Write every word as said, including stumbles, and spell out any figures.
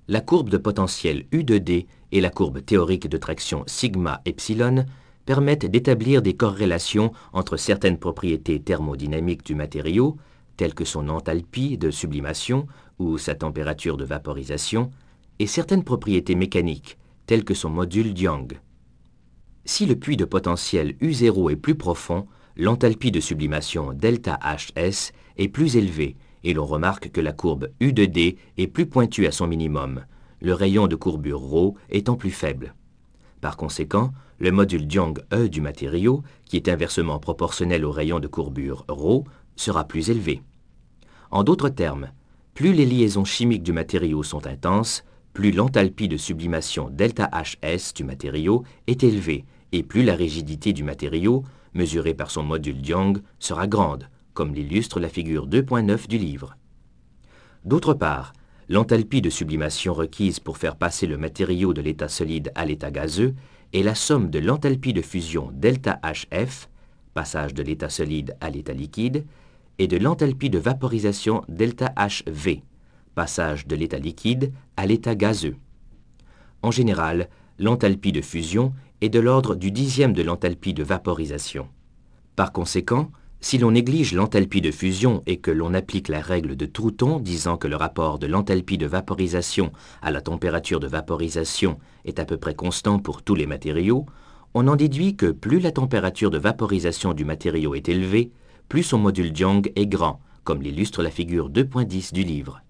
La courbe de potentiel U de D et la courbe théorique de traction sigma epsilon permettent d'établir des corrélations entre certaines propriétés thermodynamiques du matériau, telles que son enthalpie de sublimation ou sa température de vaporisation, et certaines propriétés mécaniques, telles que son module Young. Si le puits de potentiel U zéro est plus profond, l'enthalpie de sublimation ΔHS est plus élevée et l'on remarque que la courbe U de D est plus pointue à son minimum, le rayon de courbure ρ étant plus faible. Par conséquent, le module Young E du matériau, qui est inversement proportionnel au rayon de courbure ρ, sera plus élevé. En d'autres termes, plus les liaisons chimiques du matériau sont intenses, plus l'enthalpie de sublimation ΔHS du matériau est élevée et plus la rigidité du matériau, mesurée par son module Young, sera grande, comme l'illustre la figure deux point neuf du livre. D'autre part, l'enthalpie de sublimation requise pour faire passer le matériau de l'état solide à l'état gazeux est la somme de l'enthalpie de fusion ΔHF, passage de l'état solide à l'état liquide, et de l'enthalpie de vaporisation ΔHV, passage de l'état liquide à l'état gazeux. En général, l'enthalpie de fusion est de l'ordre du dixième de l'enthalpie de vaporisation. Par conséquent, si l'on néglige l'enthalpie de fusion et que l'on applique la règle de Troughton disant que le rapport de l'enthalpie de vaporisation à la température de vaporisation est à peu près constant pour tous les matériaux, on en déduit que plus la température de vaporisation du matériau est élevée, plus son module Young est grand, comme l'illustre la figure deux point dix du livre.